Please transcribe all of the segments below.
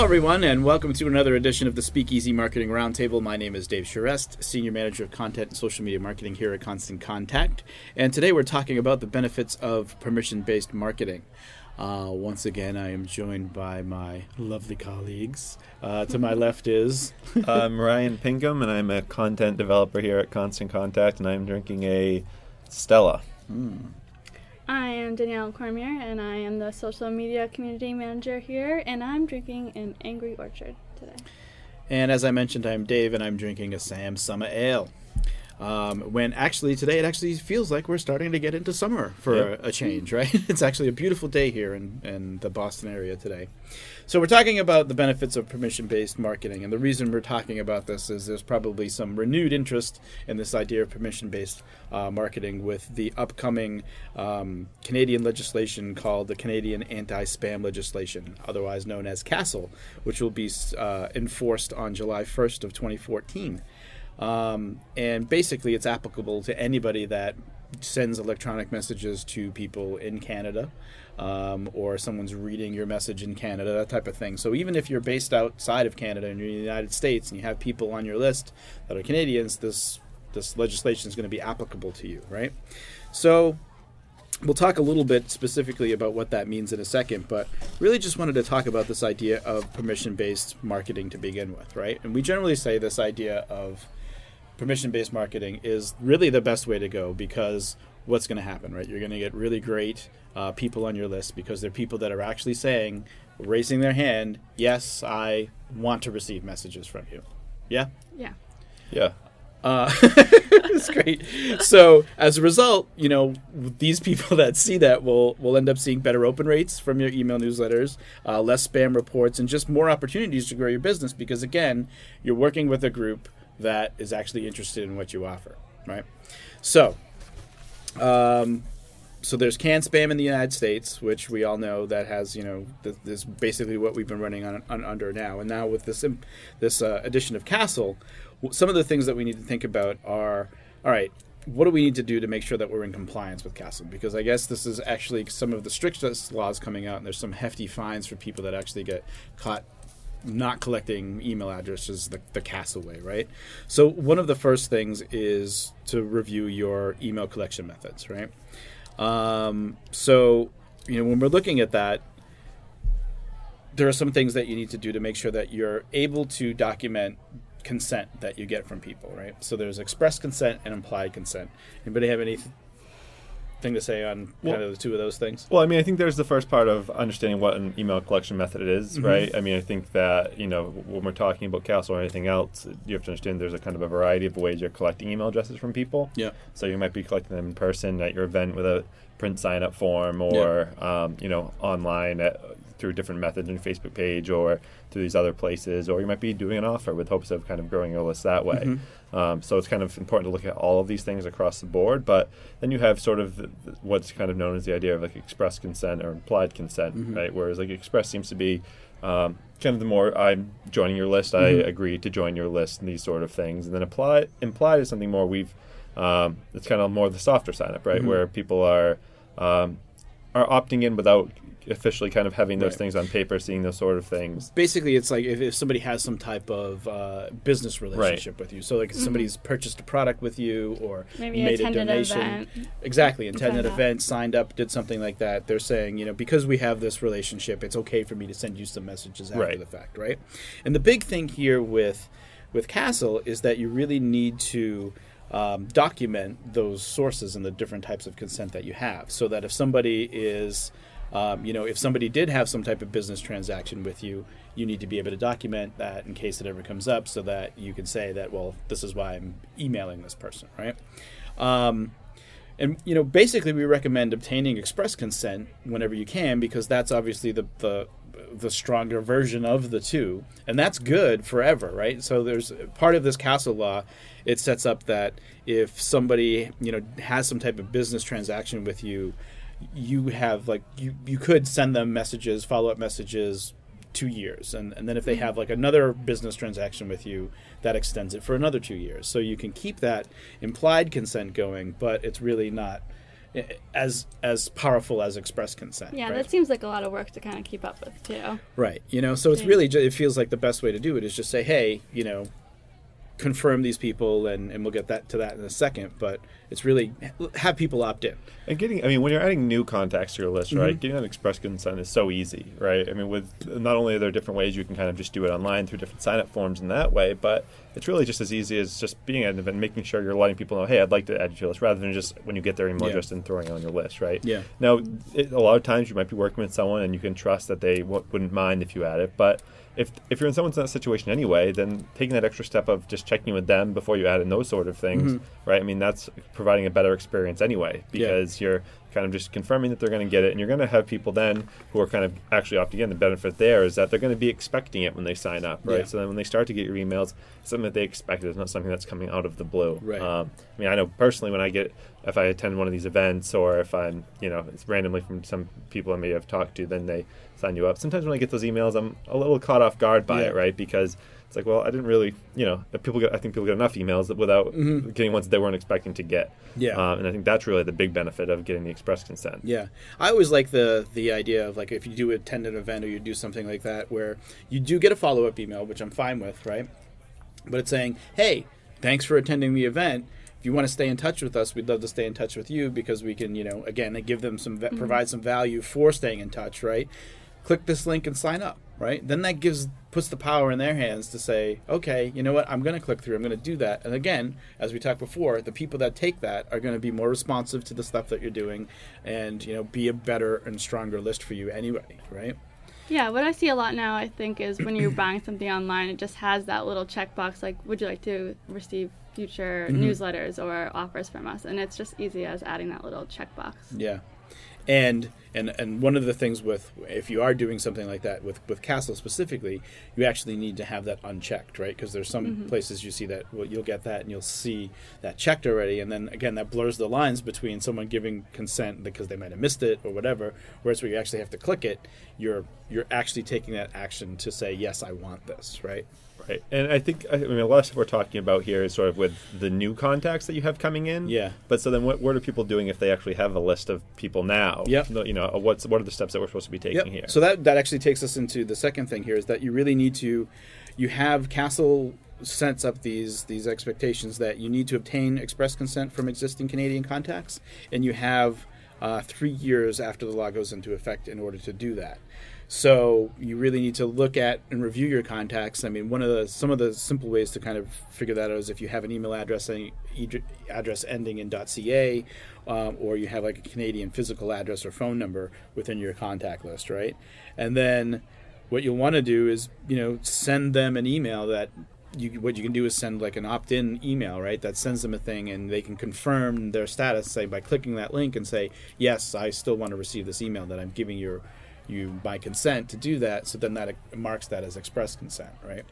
Hello, everyone, and welcome to another edition of the Speakeasy Marketing Roundtable. My name is Dave Charest, Senior Manager of Content and Social Media Marketing here at Constant Contact. And today we're talking about the benefits of permission-based marketing. Once again, I am joined by my lovely colleagues. To my left is... I'm Ryan Pinkham, and I'm a content developer here at Constant Contact, and I'm drinking a Stella. I am Danielle Cormier, and I am the social media community manager here, and I'm drinking an Angry Orchard today. And as I mentioned, I'm Dave, and I'm drinking a Sam Summer Ale. When actually today it actually feels like we're starting to get into summer for a change, right? It's actually a beautiful day here in the Boston area today. So we're talking about the benefits of permission-based marketing, and the reason we're talking about this is there's probably some renewed interest in this idea of permission-based marketing with the upcoming Canadian legislation called the Canadian Anti-Spam Legislation, otherwise known as CASL, which will be enforced on July 1st of 2014. And basically it's applicable to anybody that sends electronic messages to people in Canada, or someone's reading your message in Canada, that type of thing. So even if you're based outside of Canada and you're in the United States and you have people on your list that are Canadians, this legislation is going to be applicable to you, right? So we'll talk a little bit specifically about what that means in a second, but really just wanted to talk about this idea of permission-based marketing to begin with, right? And we generally say this idea of permission-based marketing is really the best way to go, because what's going to happen, right? You're going to get really great people on your list because they're people that are actually saying, raising their hand, yes, I want to receive messages from you. Yeah? Yeah. Yeah. It's great. So as a result, these people that see that will end up seeing better open rates from your email newsletters, less spam reports, and just more opportunities to grow your business because, again, you're working with a group that is actually interested in what you offer, right? So there's canned spam in the United States, which we all know that has, this basically what we've been running on under now. And now with this addition of CASL, some of the things that we need to think about are, all right, what do we need to do to make sure that we're in compliance with CASL? Because I guess this is actually some of the strictest laws coming out, and there's some hefty fines for people that actually get caught not collecting email addresses the CASL way, right? So one of the first things is to review your email collection methods, right? So, when we're looking at that, there are some things that you need to do to make sure that you're able to document consent that you get from people, right? So there's express consent and implied consent. Anybody have anything to say on kind of the two of those things? Well, I think there's the first part of understanding what an email collection method is, right? I think that, when we're talking about CASL or anything else, you have to understand there's a kind of a variety of ways you're collecting email addresses from people. Yeah. So you might be collecting them in person at your event with a print sign-up form or, online through different methods in your Facebook page or through these other places, or you might be doing an offer with hopes of kind of growing your list that way. So it's kind of important to look at all of these things across the board, but then you have sort of what's kind of known as the idea of like express consent or implied consent, right? Whereas like express seems to be kind of the more I'm joining your list, I agree to join your list and these sort of things. And then implied is something more it's kind of more the softer sign up, right? Where people are opting in without officially kind of having those things on paper, seeing those sort of things. Basically, it's like if somebody has some type of business relationship with you. So like somebody's purchased a product with you or maybe made a donation. Event. Exactly. Attended an event, signed up, did something like that. They're saying, because we have this relationship, it's okay for me to send you some messages after the fact, right? And the big thing here with CASL is that you really need to document those sources and the different types of consent that you have, so that if somebody is if somebody did have some type of business transaction with you, you need to be able to document that in case it ever comes up so that you can say that, well, this is why I'm emailing this person, right? And, basically we recommend obtaining express consent whenever you can, because that's obviously the stronger version of the two. And that's good forever, right? So there's part of this CASL law, it sets up that if somebody, has some type of business transaction with you, you have you could send them messages, follow-up messages 2 years, and then if they have another business transaction with you, that extends it for another 2 years. So you can keep that implied consent going, but it's really not as powerful as express consent. Yeah, right? that seems like a lot of work to kind of keep up with too. Right. So it's really it feels like the best way to do it is just say, hey, confirm these people, and we'll get to that in a second, but it's really have people opt in. And when you're adding new contacts to your list, right, getting that express consent is so easy, right? I mean, with not only are there different ways you can kind of just do it online through different sign-up forms in that way, but it's really just as easy as just being at an event, making sure you're letting people know, hey, I'd like to add you to your list, rather than just when you get their email address and throwing it on your list, right? Yeah. Now, a lot of times you might be working with someone and you can trust that they wouldn't mind if you add it, but if you're in someone's situation anyway, then taking that extra step of just checking with them before you add in those sort of things, right? I mean, that's providing a better experience anyway, because you're kind of just confirming that they're going to get it, and you're going to have people then who are kind of actually opting in. The benefit there is that they're going to be expecting it when they sign up, right? Yeah. So then when they start to get your emails, it's something that they expected. It's not something that's coming out of the blue. Right. I mean, I know personally if I attend one of these events, or if I'm, it's randomly from some people I may have talked to, then they sign you up. Sometimes when I get those emails, I'm a little caught off guard by it, right? Because it's like, well, I didn't really, I think people get enough emails without getting ones that they weren't expecting to get. Yeah. And I think that's really the big benefit of getting the express consent. Yeah. I always like the idea of, like, if you do attend an event or you do something like that where you do get a follow-up email, which I'm fine with, right? But it's saying, hey, thanks for attending the event. If you want to stay in touch with us, we'd love to stay in touch with you, because we can, again, give them provide some value for staying in touch, right? Click this link and sign up, right? Then that puts the power in their hands to say, okay, you know what, I'm going to click through, I'm going to do that. And again, as we talked before, the people that take that are going to be more responsive to the stuff that you're doing, and be a better and stronger list for you anyway, right? Yeah, what I see a lot now, I think, is when you're buying something online, it just has that little checkbox, like, would you like to receive future newsletters or offers from us? And it's just easy as adding that little checkbox. Yeah. And one of the things if you are doing something like that with Castle specifically, you actually need to have that unchecked, right? Because there's some places you see that, well, you'll get that and you'll see that checked already, and then again that blurs the lines between someone giving consent because they might have missed it or whatever. Whereas where you actually have to click it, you're actually taking that action to say, yes, I want this, right? Right. And I mean, a lot of stuff we're talking about here is sort of with the new contacts that you have coming in. Yeah. But so then what are people doing if they actually have a list of people now? Yep. What are the steps that we're supposed to be taking here? So that actually takes us into the second thing here, is that you really need to, you have Castle sets up these expectations that you need to obtain express consent from existing Canadian contacts, and you have 3 years after the law goes into effect in order to do that. So you really need to look at and review your contacts. I mean, some of the simple ways to kind of figure that out is if you have an email address ending in .ca, or you have like a Canadian physical address or phone number within your contact list, right? And then what you'll want to do is, send them an email that what you can do is send like an opt-in email, right? That sends them a thing, and they can confirm their status, say, by clicking that link and say, yes, I still want to receive this email that I'm giving you by consent to do that. So then that marks that as express consent, right?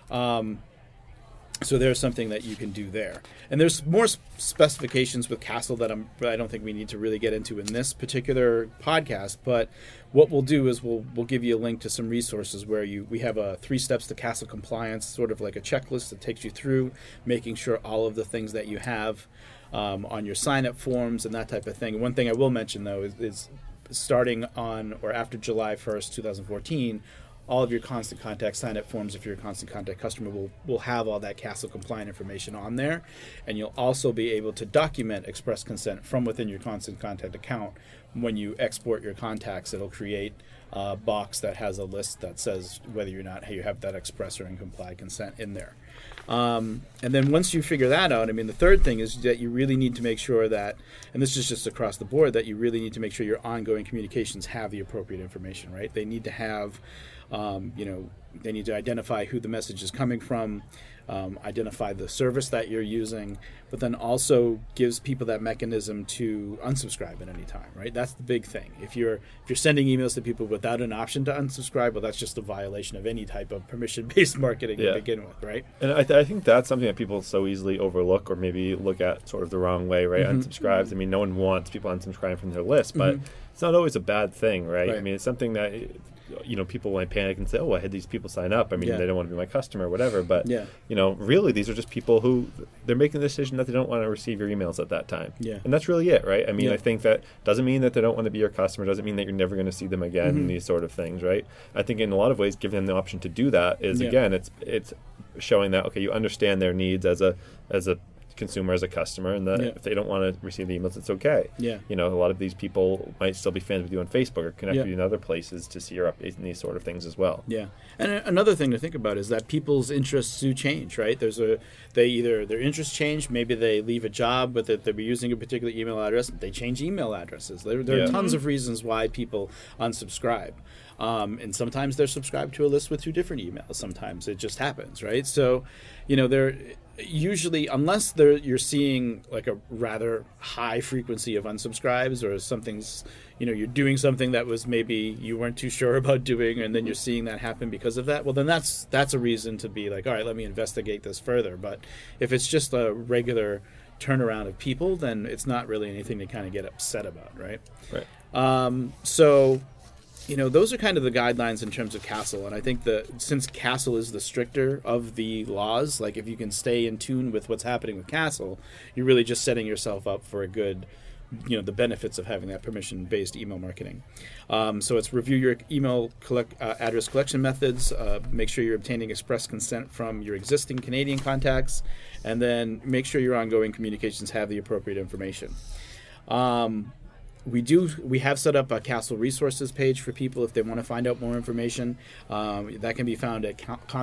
So there's something that you can do there. And there's more specifications with Castle that I don't think we need to really get into in this particular podcast. But what we'll do is we'll give you a link to some resources where we have a 3 steps to Castle compliance, sort of like a checklist that takes you through making sure all of the things that you have on your sign-up forms and that type of thing. One thing I will mention, though, is starting on or after July 1st, 2014, all of your Constant Contact sign-up forms, if you're a Constant Contact customer, will have all that Castle compliant information on there. And you'll also be able to document express consent from within your Constant Contact account. When you export your contacts, it'll create a box that has a list that says whether or not you have that express or implied consent in there. And then once you figure that out, I mean, the third thing is that you really need to make sure that, and this is just across the board, that you really need to make sure your ongoing communications have the appropriate information, right? They need to have, they need to identify who the message is coming from, identify the service that you're using, but then also gives people that mechanism to unsubscribe at any time, right? That's the big thing. If you're sending emails to people without an option to unsubscribe, well, that's just a violation of any type of permission-based marketing to begin with, right? And I think that's something that people so easily overlook or maybe look at sort of the wrong way, right? Unsubscribes. I mean, no one wants people unsubscribing from their list, but it's not always a bad thing, right? I mean, it's something that people might panic and say, oh, I had these people sign up. I mean, they don't want to be my customer or whatever. But, really, these are just people who they're making the decision that they don't want to receive your emails at that time. Yeah. And that's really it, right? I mean, I think that doesn't mean that they don't want to be your customer, doesn't mean that you're never going to see them again, and these sort of things, right? I think in a lot of ways, giving them the option to do that is, again, it's showing that, okay, you understand their needs as a consumer, as a customer, and that if they don't want to receive the emails, it's okay. Yeah. A lot of these people might still be fans with you on Facebook or connect with you in other places to see your updates and these sort of things as well. Yeah. And another thing to think about is that people's interests do change, right? Their interests change. Maybe they leave a job, but that they'll be using a particular email address. They change email addresses. There are tons of reasons why people unsubscribe. And sometimes they're subscribed to a list with 2 different emails. Sometimes it just happens, right? So, they're usually, unless you're seeing like a rather high frequency of unsubscribes, or something's, you're doing something that was maybe you weren't too sure about doing, and then you're seeing that happen because of that, well, then that's a reason to be like, all right, let me investigate this further. But if it's just a regular turnaround of people, then it's not really anything to kind of get upset about, right? Right. So those are kind of the guidelines in terms of CASL. And I think that since CASL is the stricter of the laws, like if you can stay in tune with what's happening with CASL, you're really just setting yourself up for a good, the benefits of having that permission-based email marketing. So it's review your email address collection methods, make sure you're obtaining express consent from your existing Canadian contacts, and then make sure your ongoing communications have the appropriate information. We have set up a CASL resources page for people if they want to find out more information. That can be found at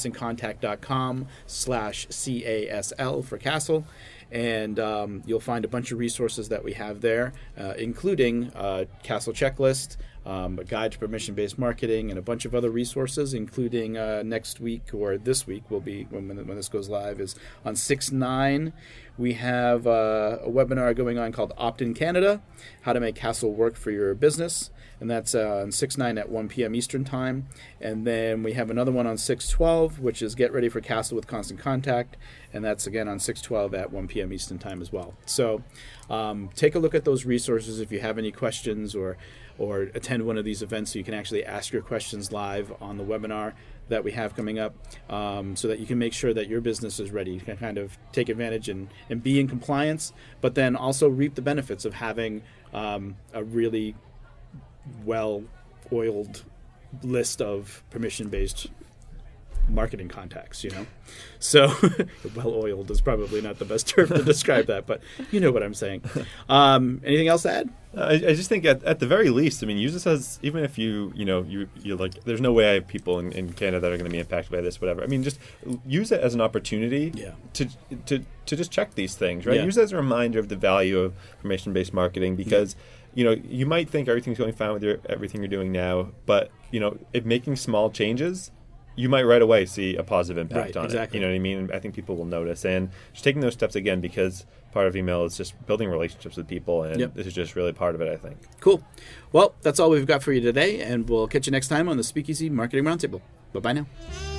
constantcontact.com/CASL for CASL. And you'll find a bunch of resources that we have there, including CASL checklist, a guide to permission-based marketing, and a bunch of other resources, including next week, or this week will be, when this goes live, is on 6/9. We have a webinar going on called Opt-in Canada, How to Make CASL Work for Your Business. And that's on 6/9 at 1 p.m. Eastern Time. And then we have another one on 6/12, which is Get Ready for CASL with Constant Contact. And that's, again, on 6/12 at 1 p.m. Eastern Time as well. So take a look at those resources if you have any questions, or attend one of these events so you can actually ask your questions live on the webinar that we have coming up, so that you can make sure that your business is ready. You can kind of take advantage and be in compliance, but then also reap the benefits of having a really well-oiled list of permission-based marketing contacts, So well-oiled is probably not the best term to describe that, but you know what I'm saying. Anything else to add? I just think at the very least, I mean, use this as, even if you like, there's no way I have people in Canada that are going to be impacted by this, whatever. I mean, just use it as an opportunity to just check these things, right? Use it as a reminder of the value of information-based marketing, because you might think everything's going fine with everything you're doing now, but if making small changes, you might right away see a positive impact on it. You know what I mean? I think people will notice. And just taking those steps again, because part of email is just building relationships with people, and this is just really part of it, I think. Cool. Well, that's all we've got for you today, and we'll catch you next time on the Speakeasy Marketing Roundtable. Bye-bye now.